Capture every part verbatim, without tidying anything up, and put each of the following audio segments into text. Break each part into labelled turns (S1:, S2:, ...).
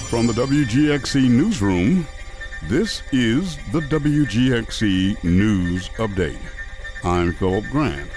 S1: From the W G X C Newsroom, this is the W G X C News Update. I'm Philip Grant.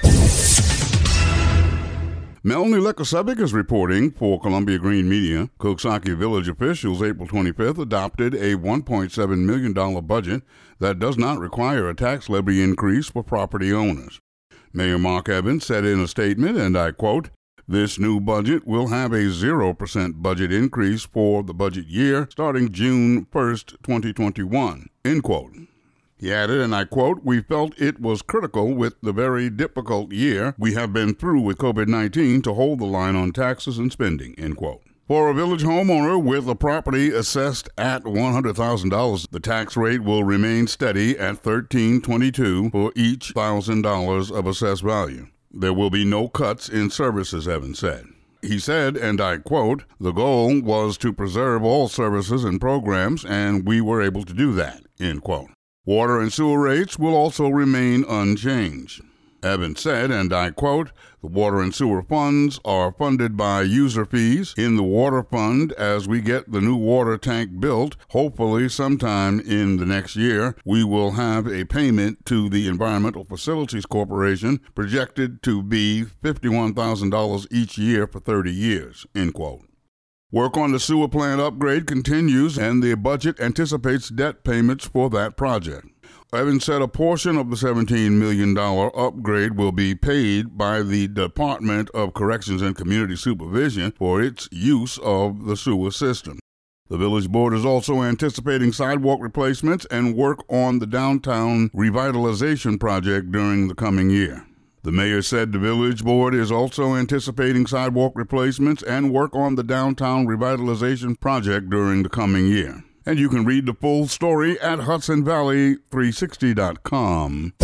S1: Melanie Lekosevic is reporting for Columbia Green Media. Coxsackie Village officials April twenty-fifth adopted a one point seven million dollars budget that does not require a tax levy increase for property owners. Mayor Mark Evans said in a statement, and I quote, "This new budget will have a zero percent budget increase for the budget year starting June first, twenty twenty-one, end quote. He added, and I quote, "We felt it was critical with the very difficult year we have been through with covid nineteen to hold the line on taxes and spending," end quote. For a village homeowner with a property assessed at one hundred thousand dollars, the tax rate will remain steady at thirteen twenty-two for each one thousand dollars of assessed value. There will be no cuts in services, Evans said. He said, and I quote, "The goal was to preserve all services and programs, and we were able to do that," end quote. Water and sewer rates will also remain unchanged. Evans said, and I quote, "The water and sewer funds are funded by user fees in the water fund as we get the new water tank built. Hopefully sometime in the next year, we will have a payment to the Environmental Facilities Corporation projected to be fifty-one thousand dollars each year for thirty years, end quote. Work on the sewer plant upgrade continues, and the budget anticipates debt payments for that project. Evans said a portion of the seventeen million dollars upgrade will be paid by the Department of Corrections and Community Supervision for its use of the sewer system. The village board is also anticipating sidewalk replacements and work on the downtown revitalization project during the coming year. The mayor said the village board is also anticipating sidewalk replacements and work on the downtown revitalization project during the coming year. And you can read the full story at Hudson Valley three sixty dot com.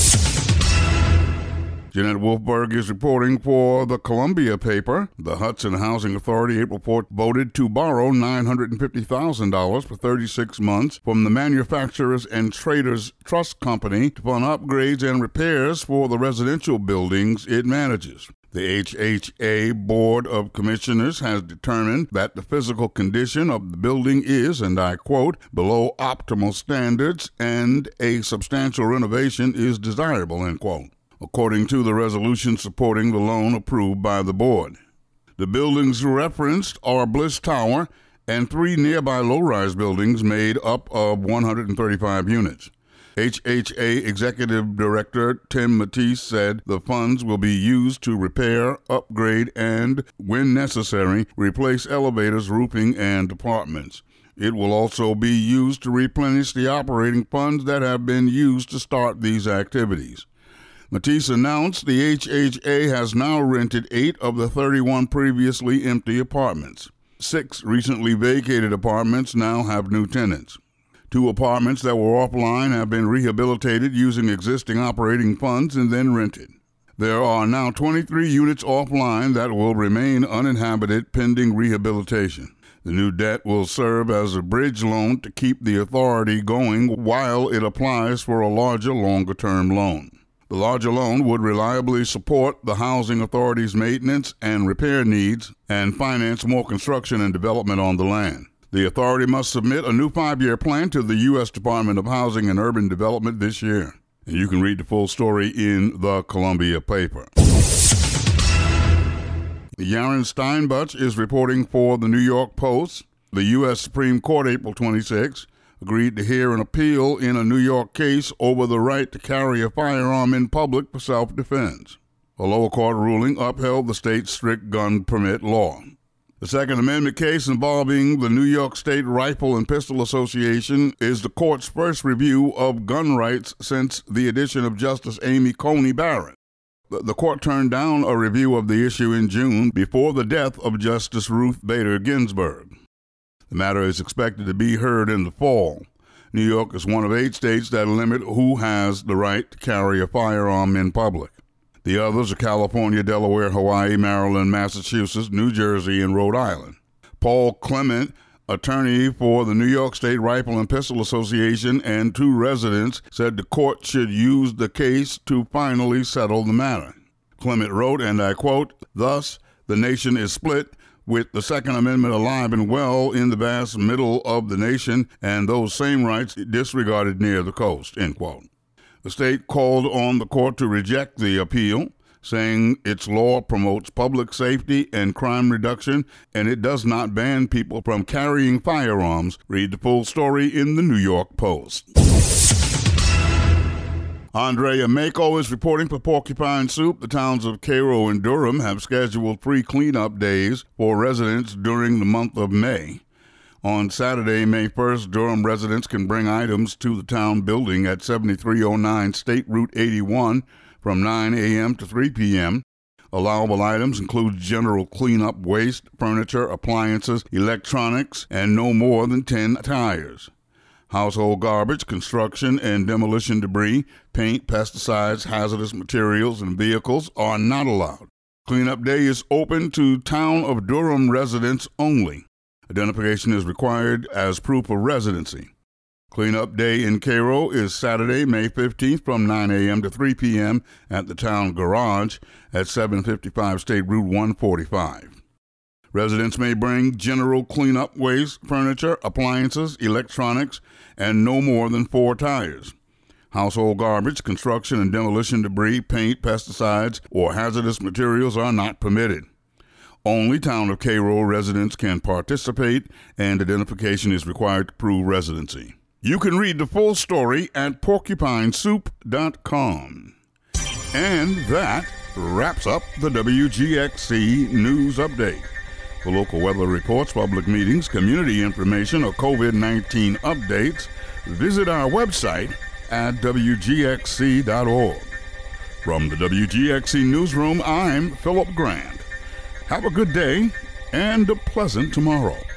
S1: Jeanette Wolfberg is reporting for the Columbia paper. The Hudson Housing Authority April fourth voted to borrow nine hundred fifty thousand dollars for thirty-six months from the Manufacturers and Traders Trust Company to fund upgrades and repairs for the residential buildings it manages. The H H A Board of Commissioners has determined that the physical condition of the building is, and I quote, "below optimal standards and a substantial renovation is desirable," end quote, according to the resolution supporting the loan approved by the board. The buildings referenced are Bliss Tower and three nearby low-rise buildings made up of one hundred thirty-five units. H H A Executive Director Tim Matisse said the funds will be used to repair, upgrade, and, when necessary, replace elevators, roofing, and apartments. It will also be used to replenish the operating funds that have been used to start these activities. Matisse announced the H H A has now rented eight of the thirty-one previously empty apartments. Six recently vacated apartments now have new tenants. Two apartments that were offline have been rehabilitated using existing operating funds and then rented. There are now twenty-three units offline that will remain uninhabited pending rehabilitation. The new debt will serve as a bridge loan to keep the authority going while it applies for a larger, longer-term loan. The larger loan would reliably support the housing authority's maintenance and repair needs and finance more construction and development on the land. The authority must submit a new five-year plan to the U S Department of Housing and Urban Development this year. And you can read the full story in the Columbia paper. Yaren Steinbuch is reporting for the New York Post. The U S Supreme Court, April twenty-sixth, agreed to hear an appeal in a New York case over the right to carry a firearm in public for self-defense. A lower court ruling upheld the state's strict gun permit law. The Second Amendment case involving the New York State Rifle and Pistol Association is the court's first review of gun rights since the addition of Justice Amy Coney Barrett. The court turned down a review of the issue in June before the death of Justice Ruth Bader Ginsburg. The matter is expected to be heard in the fall. New York is one of eight states that limit who has the right to carry a firearm in public. The others are California, Delaware, Hawaii, Maryland, Massachusetts, New Jersey, and Rhode Island. Paul Clement, attorney for the New York State Rifle and Pistol Association and two residents, said the court should use the case to finally settle the matter. Clement wrote, and I quote, "Thus, the nation is split. with the Second Amendment alive and well in the vast middle of the nation and those same rights disregarded near the coast, end quote. The state called on the court to reject the appeal, saying its law promotes public safety and crime reduction, and it does not ban people from carrying firearms. Read the full story in the New York Post. Andrea Mako is reporting for Porcupine Soup. The towns of Cairo and Durham have scheduled free cleanup days for residents during the month of May. On Saturday, May first, Durham residents can bring items to the town building at seventy-three oh nine State Route eighty-one from nine a.m. to three p.m. Allowable items include general cleanup waste, furniture, appliances, electronics, and no more than ten tires. Household garbage, construction and demolition debris, paint, pesticides, hazardous materials, and vehicles are not allowed. Cleanup Day is open to Town of Durham residents only. Identification is required as proof of residency. Cleanup Day in Cairo is Saturday, May fifteenth from nine a.m. to three p.m. at the town garage at seven fifty-five State Route one forty-five. Residents may bring general cleanup waste, furniture, appliances, electronics, and no more than four tires. Household garbage, construction and demolition debris, paint, pesticides, or hazardous materials are not permitted. Only Town of Cairo residents can participate, and identification is required to prove residency. You can read the full story at porcupine soup dot com. And that wraps up the W G X C News Update. For local weather reports, public meetings, community information, or COVID nineteen updates, visit our website at w g x c dot org. From the W G X C Newsroom, I'm Philip Grant. Have a good day and a pleasant tomorrow.